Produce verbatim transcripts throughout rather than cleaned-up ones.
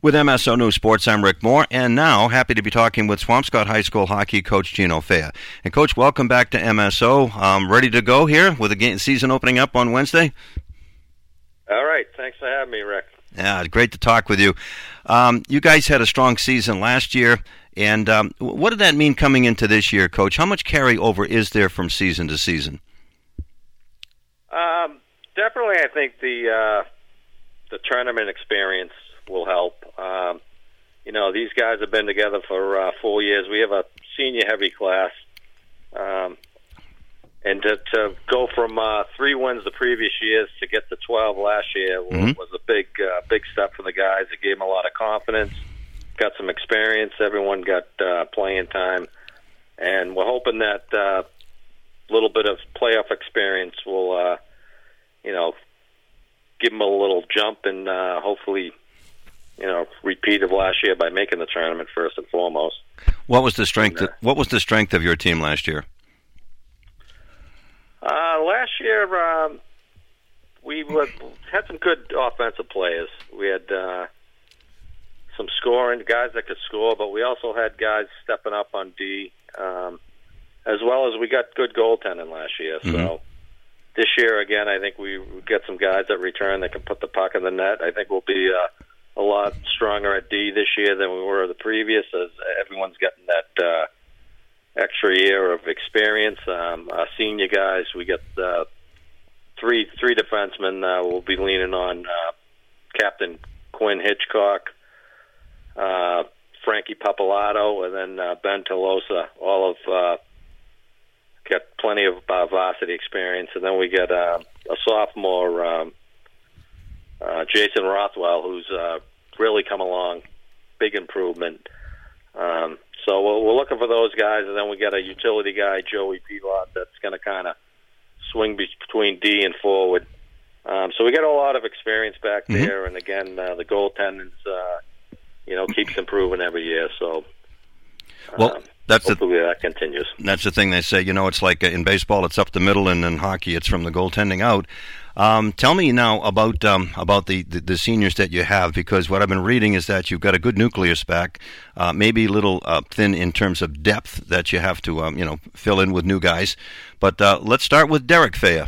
With M S O News Sports, I'm Rick Moore, and now happy to be talking with Swampscott High School hockey coach Gino Fea. And Coach, welcome back to M S O. Um, ready to go here with the game, season opening up on Wednesday? All right. Thanks for having me, Rick. Yeah, great to talk with you. Um, you guys had a strong season last year, and um, what did that mean coming into this year, Coach? How much carryover is there from season to season? Um, definitely, I think the uh, the tournament experience will help. Um, you know, these guys have been together for uh, four years. We have a senior-heavy class. Um, and to, to go from uh, three wins the previous years to get to twelve last year mm-hmm. was a big uh, big step for the guys. It gave them a lot of confidence, got some experience. Everyone got uh, playing time. And we're hoping that a uh, little bit of playoff experience will, uh, you know, give them a little jump and uh, hopefully – you know, repeat of last year by making the tournament first and foremost. What was the strength? And, uh, what was the strength of your team last year? Uh, last year, um, we were, had some good offensive players. We had uh, some scoring guys that could score, but we also had guys stepping up on D, um, as well as we got good goaltending last year. Mm-hmm. So this year, again, I think we get some guys that return that can put the puck in the net. I think we'll be Uh, a lot stronger at D this year than we were the previous, as everyone's getting that uh, extra year of experience. Um, our senior guys, we get uh, three three defensemen. Uh, we'll be leaning on uh, Captain Quinn Hitchcock, uh, Frankie Papalato, and then uh, Ben Tolosa. All of uh, got plenty of uh, varsity experience, and then we get uh, a sophomore. Um, Uh, Jason Rothwell, who's uh, really come along, big improvement. Um, so we're, we're looking for those guys, and then we got a utility guy, Joey Pilot, that's going to kind of swing between D and forward. Um, so we got a lot of experience back mm-hmm. there, and again, uh, the goaltending's, uh, you know, keeps improving every year. So, well, um, that's hopefully the, that continues. That's the thing they say. You know, it's like in baseball, it's up the middle, and in hockey, it's from the goaltending out. Um, tell me now about um, about the, the, the seniors that you have, because what I've been reading is that you've got a good nucleus back, uh, maybe a little uh, thin in terms of depth that you have to um, you know fill in with new guys. But uh, let's start with Derek Fea.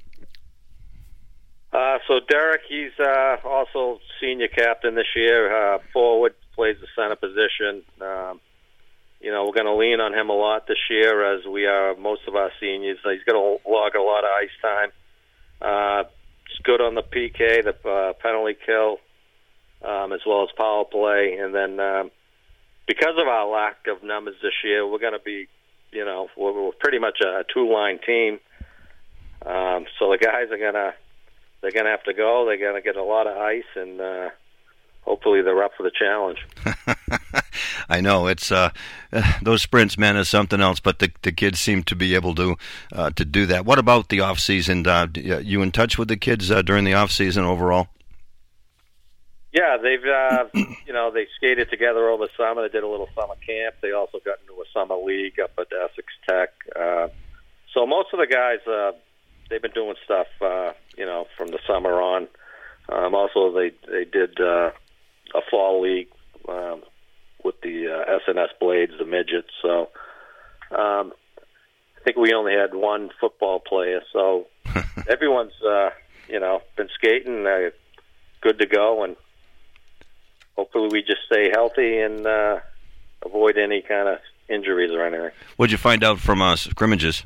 Uh, so Derek, he's uh, also senior captain this year. Uh, forward, plays the center position. Um, you know, we're going to lean on him a lot this year, as we are most of our seniors. He's going to log a lot of ice time. Uh, it's good on the P K, the uh, penalty kill, um, as well as power play. And then um, because of our lack of numbers this year, we're going to be, you know, we're, we're pretty much a two-line team. Um, so the guys are going to, they're going to have to go. They're going to get a lot of ice, and uh, hopefully they're up for the challenge. I know it's uh, those sprints, man, is something else. But the the kids seem to be able to uh, to do that. What about the off season? Uh, you in touch with the kids uh, during the off season overall? Yeah, they've uh, you know they skated together over the summer. They did a little summer camp. They also got into a summer league up at Essex Tech. Uh, so most of the guys, uh, they've been doing stuff, uh, you know, from the summer on. Um, also, they they did uh, a fall league. Um, with the uh, S N S Blades, the midgets. So um, I think we only had one football player. So everyone's, uh, you know, been skating, uh, good to go, and hopefully we just stay healthy and uh, avoid any kind of injuries or anything. What did you find out from uh, scrimmages?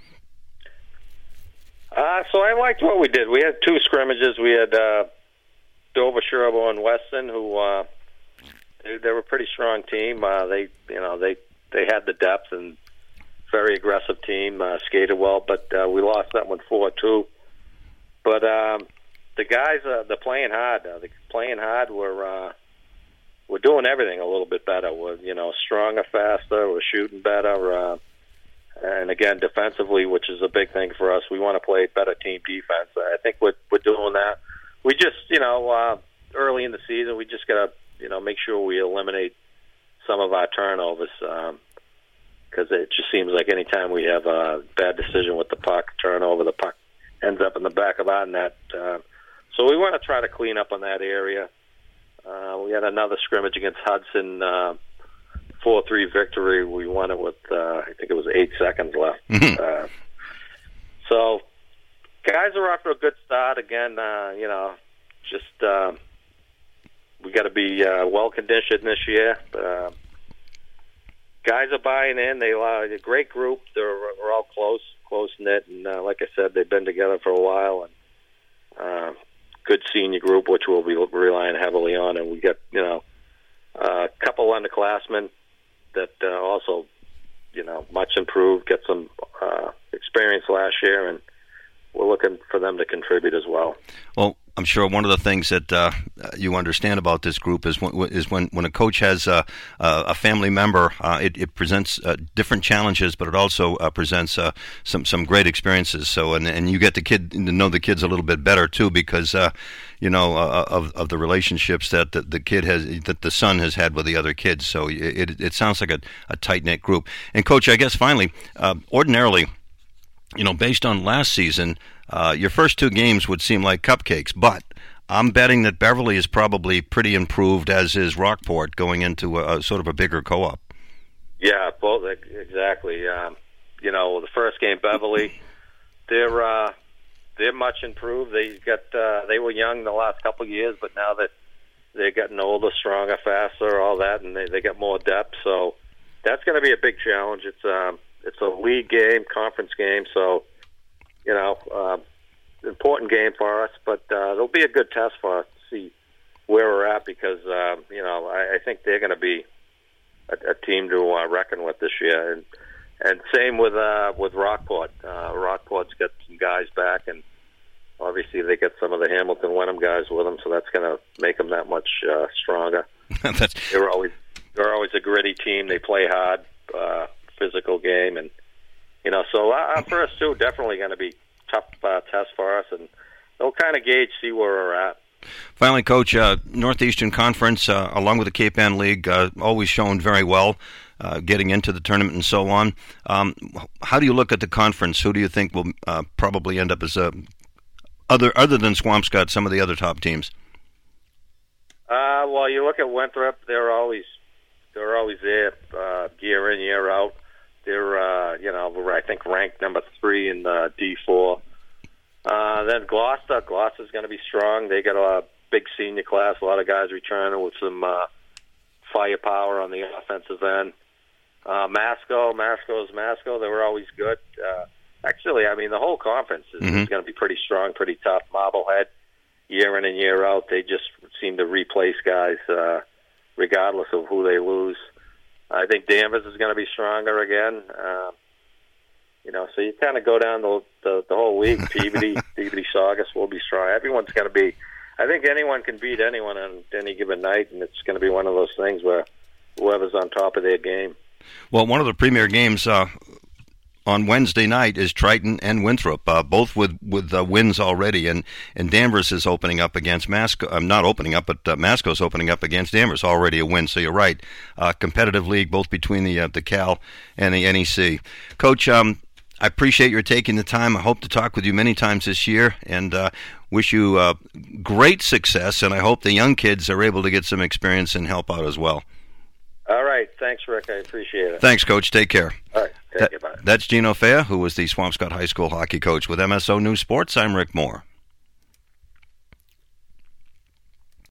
Uh, so I liked what we did. We had two scrimmages. We had uh, Dover, Sherborne, Weston, who uh, they, they were a pretty strong team. Uh, they, you know, they they had the depth and very aggressive team. Uh, skated well, but uh, we lost that one four two. But um, the guys, uh, they're playing hard. Uh, they're playing hard. We're uh, we're doing everything a little bit better. We're you know stronger, faster. We're shooting better. Uh, And again, defensively, which is a big thing for us, we want to play better team defense. I think we're, we're doing that. We just, you know, uh, early in the season, we just got to, you know, make sure we eliminate some of our turnovers because um, it just seems like any time we have a bad decision with the puck, turnover, the puck ends up in the back of our net. Uh, so we want to try to clean up on that area. Uh, we had another scrimmage against Hudson, uh, four three victory. We won it with, uh, I think it was eight seconds left. Mm-hmm. Uh, so, guys are off to a good start. Again, uh, you know, just uh, we got to be uh, well-conditioned this year. Uh, guys are buying in. They are a great group. They're we're all close, close-knit. And uh, like I said, they've been together for a while. And uh, good senior group, which we'll be relying heavily on. And we got, you know, a couple underclassmen that uh, also, you know, much improved, get some uh, experience last year, and we're looking for them to contribute as well. Well, I'm sure one of the things that uh, you understand about this group is when, is when, when a coach has uh, a family member, uh, it, it presents uh, different challenges, but it also uh, presents uh, some some great experiences. So, and and you get the kid to know the kids a little bit better too, because uh, you know uh, of of the relationships that the, the kid has, that the son has had with the other kids. So it it sounds like a, a tight knit group. And coach, I guess finally, uh, ordinarily, you know, based on last season, uh, your first two games would seem like cupcakes, but I'm betting that Beverly is probably pretty improved, as is Rockport, going into a, a sort of a bigger co-op. Yeah, both exactly. Um, you know, the first game, Beverly, they're uh, they're much improved. They got uh, they were young the last couple of years, but now that they're getting older, stronger, faster, all that, and they they got more depth. So that's going to be a big challenge. It's um, it's a league game, conference game, so. You know, uh, important game for us, but uh, it'll be a good test for us to see where we're at because, uh, you know, I, I think they're going to be a, a team to uh, reckon with this year. And, and same with uh, with Rockport. Uh, Rockport's got some guys back, and obviously they got some of the Hamilton Wenham guys with them, so that's going to make them that much uh, stronger. that's... They're always they're always a gritty team. They play hard, uh, physical game, and you know, so our first two definitely going to be tough uh, tests for us, and they'll kind of gauge, see where we're at. Finally, Coach, uh, Northeastern Conference, uh, along with the Cape Ann League, uh, always shown very well, uh, getting into the tournament and so on. Um, how do you look at the conference? Who do you think will uh, probably end up as a other other than Swampscott, some of the other top teams? Uh, well, you look at Winthrop; they're always they're always there, uh, year in, year out. They're, uh, you know, I think ranked number three in the D four. Uh, then Gloucester. Gloucester's going to be strong. They got a big senior class, a lot of guys returning with some uh, firepower on the offensive end. Uh, Masco, Masco's Masco, they were always good. Uh, actually, I mean, the whole conference is, mm-hmm. is going to be pretty strong, pretty tough. Marblehead, year in and year out, they just seem to replace guys uh, regardless of who they lose. I think Danvers is going to be stronger again. Uh, you know, so you kind of go down the the, the whole league. Peabody, Peabody, Saugus will be strong. Everyone's going to be. I think anyone can beat anyone on any given night, and it's going to be one of those things where whoever's on top of their game. Well, one of the premier games uh, on Wednesday night is Triton and Winthrop, uh, both with with uh, wins already, and, and Danvers is opening up against Masco. I'm uh, not opening up, but uh, Masco's opening up against Danvers, already a win. So you're right, uh, competitive league both between the uh, the Cal and the N E C. Coach, um, I appreciate your taking the time. I hope to talk with you many times this year, and uh, wish you uh, great success. And I hope the young kids are able to get some experience and help out as well. All right. Thanks, Rick. I appreciate it. Thanks, Coach. Take care. All right. Take care. Bye. That's Gino Fea, who was the Swampscott High School hockey coach. With M S O News Sports, I'm Rick Moore.